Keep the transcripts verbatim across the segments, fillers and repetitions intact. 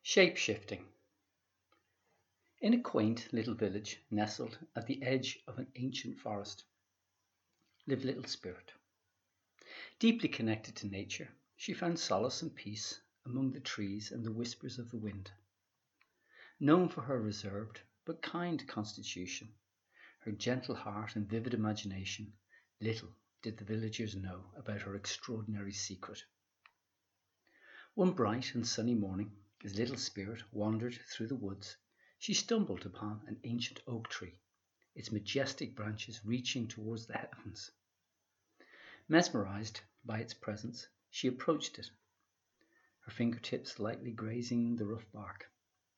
Shape-shifting. In a quaint little village nestled at the edge of an ancient forest lived Little Spirit. Deeply connected to nature, she found solace and peace among the trees and the whispers of the wind. Known for her reserved but kind constitution, her gentle heart and vivid imagination, little did the villagers know about her extraordinary secret. One bright and sunny morning, as Little Spirit wandered through the woods, she stumbled upon an ancient oak tree, its majestic branches reaching towards the heavens. Mesmerized by its presence, she approached it, her fingertips lightly grazing the rough bark.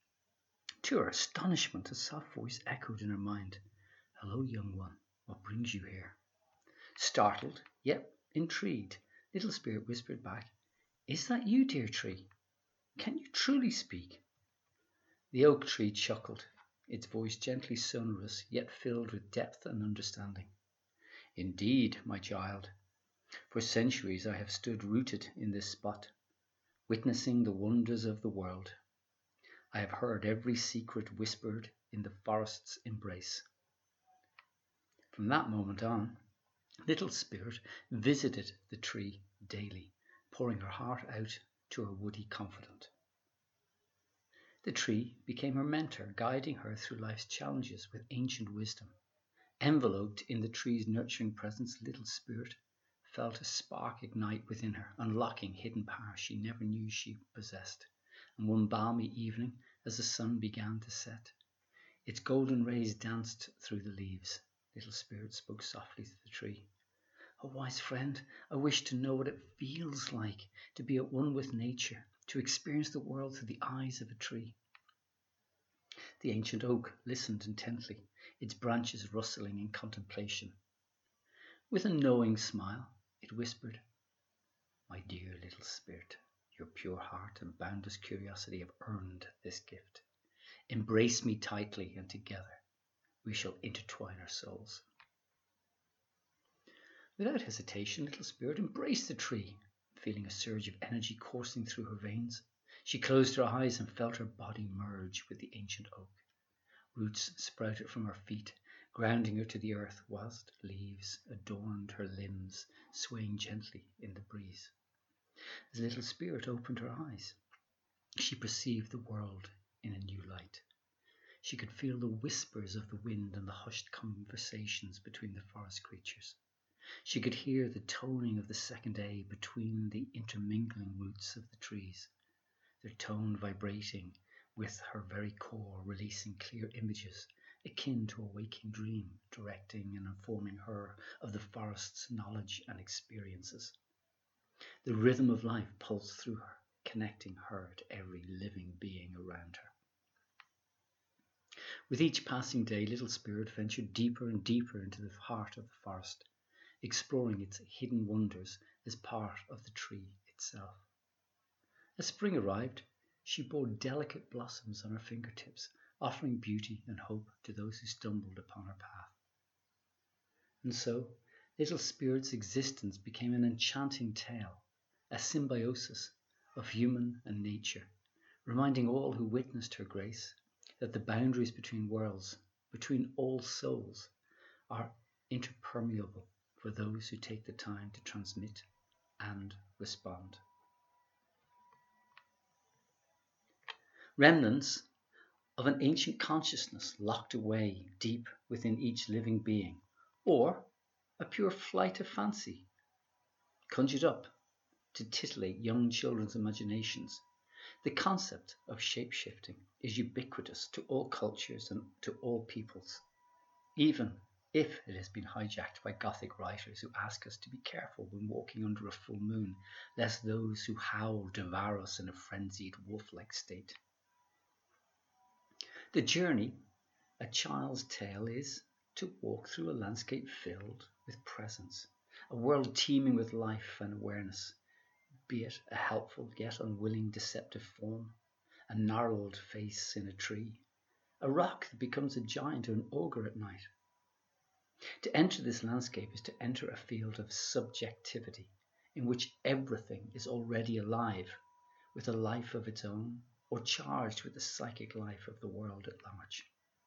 To her astonishment, a soft voice echoed in her mind, "Hello, young one, what brings you here?" Startled, yet intrigued, Little Spirit whispered back, "Is that you, dear tree? Can you truly speak?" The oak tree chuckled, its voice gently sonorous, yet filled with depth and understanding. "Indeed, my child, for centuries I have stood rooted in this spot, witnessing the wonders of the world. I have heard every secret whispered in the forest's embrace." From that moment on, Little Spirit visited the tree daily, pouring her heart out to her woody confidant. The tree became her mentor, guiding her through life's challenges with ancient wisdom. Enveloped in the tree's nurturing presence, Little Spirit felt a spark ignite within her, unlocking hidden powers she never knew she possessed. And one balmy evening, as the sun began to set, its golden rays danced through the leaves. Little Spirit spoke softly to the tree. "Oh, wise friend, I wish to know what it feels like to be at one with nature, to experience the world through the eyes of a tree." The ancient oak listened intently, its branches rustling in contemplation. With a knowing smile, it whispered, "My dear Little Spirit, your pure heart and boundless curiosity have earned this gift. Embrace me tightly, and together we shall intertwine our souls." Without hesitation, Little Spirit embraced the tree, feeling a surge of energy coursing through her veins. She closed her eyes and felt her body merge with the ancient oak. Roots sprouted from her feet, grounding her to the earth, whilst leaves adorned her limbs, swaying gently in the breeze. As Little Spirit opened her eyes, she perceived the world in a new light. She could feel the whispers of the wind and the hushed conversations between the forest creatures. She could hear the toning of the second day between the intermingling roots of the trees, their tone vibrating with her very core, releasing clear images akin to a waking dream, directing and informing her of the forest's knowledge and experiences. The rhythm of life pulsed through her, connecting her to every living being around her. With each passing day, Little Spirit ventured deeper and deeper into the heart of the forest, exploring its hidden wonders as part of the tree itself. As spring arrived, she bore delicate blossoms on her fingertips, offering beauty and hope to those who stumbled upon her path. And so, Little Spirit's existence became an enchanting tale, a symbiosis of human and nature, reminding all who witnessed her grace that the boundaries between worlds, between all souls, are interpermeable for those who take the time to transmit and respond. Remnants of an ancient consciousness locked away deep within each living being, or a pure flight of fancy conjured up to titillate young children's imaginations. The concept of shape-shifting is ubiquitous to all cultures and to all peoples, even if it has been hijacked by Gothic writers who ask us to be careful when walking under a full moon, lest those who howl devour us in a frenzied wolf-like state. The journey, a child's tale, is to walk through a landscape filled with presence, a world teeming with life and awareness, be it a helpful yet unwilling deceptive form, a gnarled face in a tree, a rock that becomes a giant or an ogre at night. To enter this landscape is to enter a field of subjectivity in which everything is already alive with a life of its own, or charged with the psychic life of the world at large.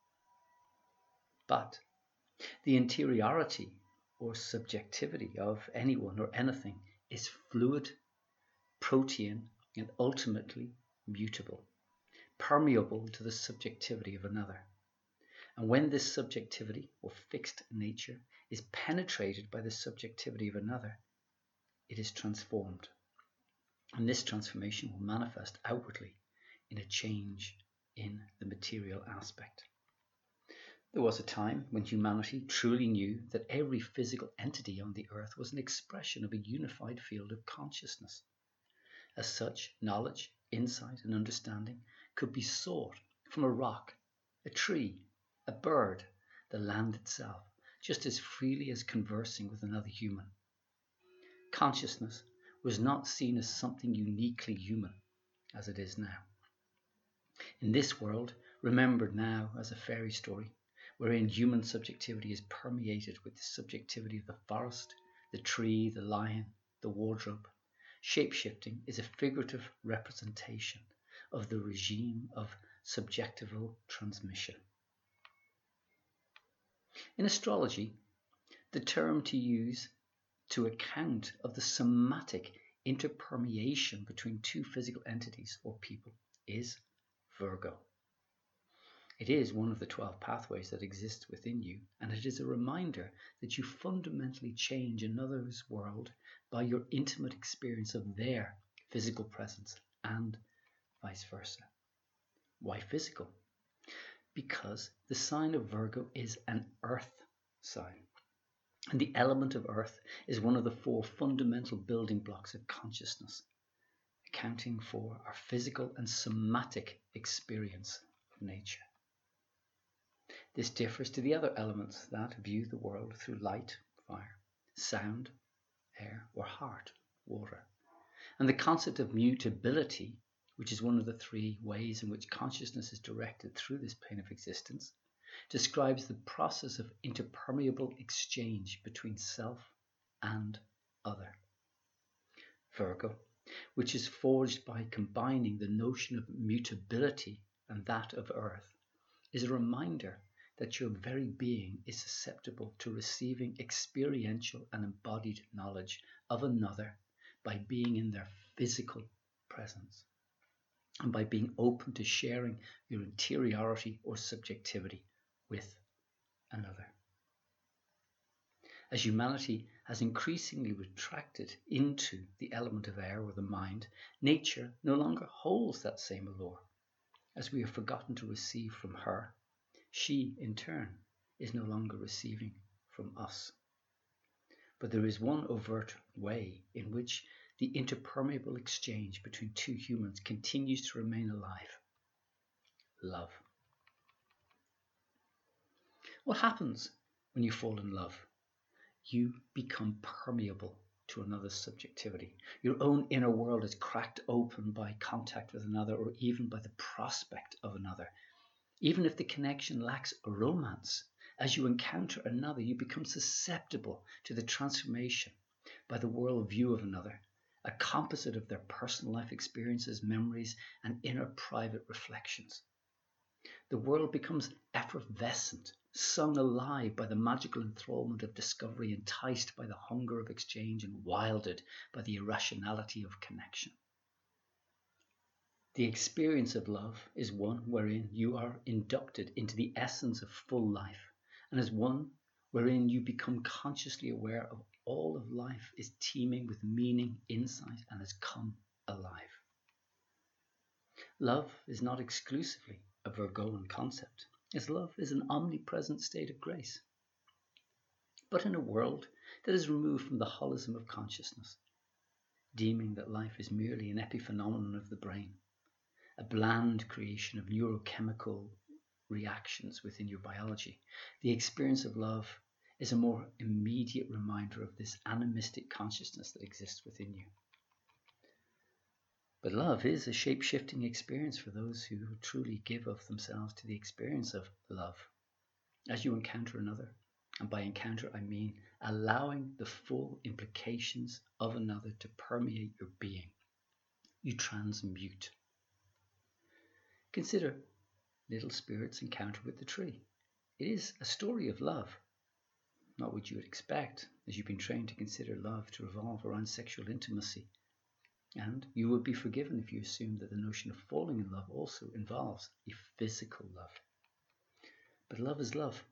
But the interiority or subjectivity of anyone or anything is fluid, protean, and ultimately mutable, permeable to the subjectivity of another. And when this subjectivity or fixed nature is penetrated by the subjectivity of another, it is transformed. And this transformation will manifest outwardly in a change in the material aspect. There was a time when humanity truly knew that every physical entity on the earth was an expression of a unified field of consciousness. As such, knowledge, insight, and understanding could be sought from a rock, a tree, a bird, the land itself, just as freely as conversing with another human. Consciousness was not seen as something uniquely human, as it is now. In this world, remembered now as a fairy story, wherein human subjectivity is permeated with the subjectivity of the forest, the tree, the lion, the wardrobe, shape-shifting is a figurative representation of the regime of subjectival transmission. In astrology, the term to use to account of the somatic interpermeation between two physical entities or people is Virgo. It is one of the twelve pathways that exist within you, and it is a reminder that you fundamentally change another's world by your intimate experience of their physical presence and vice versa. Why physical? Because the sign of Virgo is an earth sign, and the element of earth is one of the four fundamental building blocks of consciousness, accounting for our physical and somatic experience of nature. This differs to the other elements that view the world through light, fire, sound, air, or heart, water. And the concept of mutability, which is one of the three ways in which consciousness is directed through this plane of existence, describes the process of interpermeable exchange between self and other. Virgo, which is forged by combining the notion of mutability and that of earth, is a reminder that your very being is susceptible to receiving experiential and embodied knowledge of another by being in their physical presence and by being open to sharing your interiority or subjectivity with another. As humanity has increasingly retracted into the element of air or the mind, nature no longer holds that same allure, as we have forgotten to receive from her. She, in turn, is no longer receiving from us. But there is one overt way in which the interpermeable exchange between two humans continues to remain alive: love. What happens when you fall in love? You become permeable to another's subjectivity. Your own inner world is cracked open by contact with another, or even by the prospect of another. Even if the connection lacks romance, as you encounter another, you become susceptible to the transformation by the world view of another, a composite of their personal life experiences, memories, and inner private reflections. The world becomes effervescent, sung alive by the magical enthrallment of discovery, enticed by the hunger of exchange, and wilded by the irrationality of connection. The experience of love is one wherein you are inducted into the essence of full life, and is one wherein you become consciously aware of all of life is teeming with meaning, insight, and has come alive. Love is not exclusively a Virgoan concept, as love is an omnipresent state of grace. But in a world that is removed from the holism of consciousness, deeming that life is merely an epiphenomenon of the brain, a bland creation of neurochemical reactions within your biology, the experience of love is a more immediate reminder of this animistic consciousness that exists within you. But love is a shape-shifting experience for those who truly give of themselves to the experience of love. As you encounter another, and by encounter I mean allowing the full implications of another to permeate your being, you transmute. Consider Little Spirit's encounter with the tree. It is a story of love, not what you would expect, as you've been trained to consider love to revolve around sexual intimacy. And you would be forgiven if you assume that the notion of falling in love also involves a physical love. But love is love.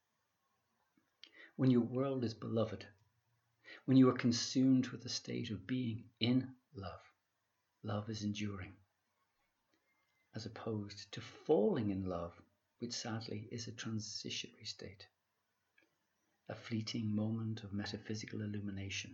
When your world is beloved, when you are consumed with the state of being in love, love is enduring, as opposed to falling in love, which sadly is a transitionary state, a fleeting moment of metaphysical illumination.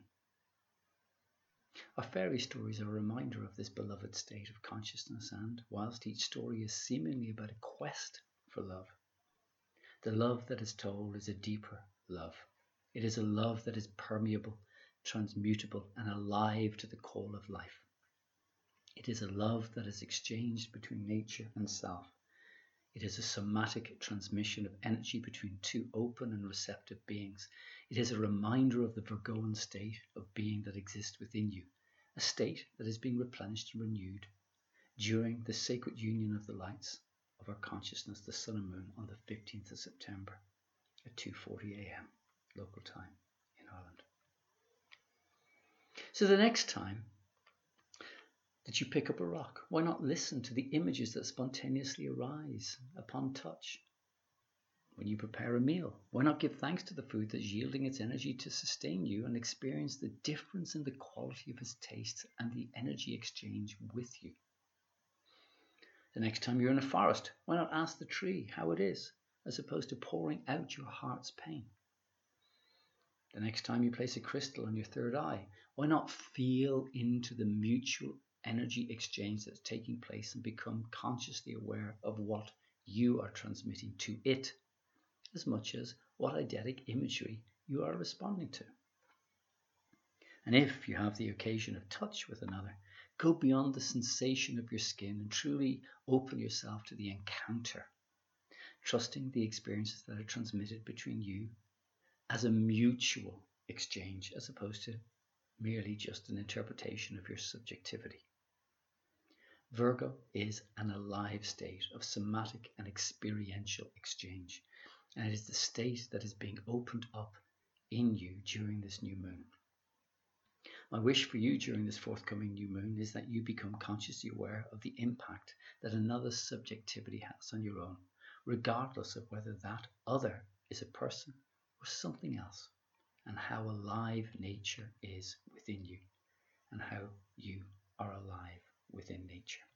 Our fairy stories are a reminder of this beloved state of consciousness, and whilst each story is seemingly about a quest for love, the love that is told is a deeper love. It is a love that is permeable, transmutable, and alive to the call of life. It is a love that is exchanged between nature and self. It is a somatic transmission of energy between two open and receptive beings. It is a reminder of the Virgoan state of being that exists within you, a state that is being replenished and renewed during the sacred union of the lights of our consciousness, the sun and moon, on the fifteenth of September at two forty a m local time in Ireland. So the next time that you pick up a rock, why not listen to the images that spontaneously arise upon touch? When you prepare a meal, why not give thanks to the food that's yielding its energy to sustain you and experience the difference in the quality of its taste and the energy exchange with you? The next time you're in a forest, why not ask the tree how it is, as opposed to pouring out your heart's pain? The next time you place a crystal on your third eye, why not feel into the mutual energy exchange that's taking place and become consciously aware of what you are transmitting to it, as much as what eidetic imagery you are responding to? And if you have the occasion of touch with another, go beyond the sensation of your skin and truly open yourself to the encounter, trusting the experiences that are transmitted between you as a mutual exchange, as opposed to merely just an interpretation of your subjectivity. Virgo is an alive state of somatic and experiential exchange, and it is the state that is being opened up in you during this new moon. My wish for you during this forthcoming new moon is that you become consciously aware of the impact that another's subjectivity has on your own, regardless of whether that other is a person or something else, and how alive nature is within you, and how you are alive within nature.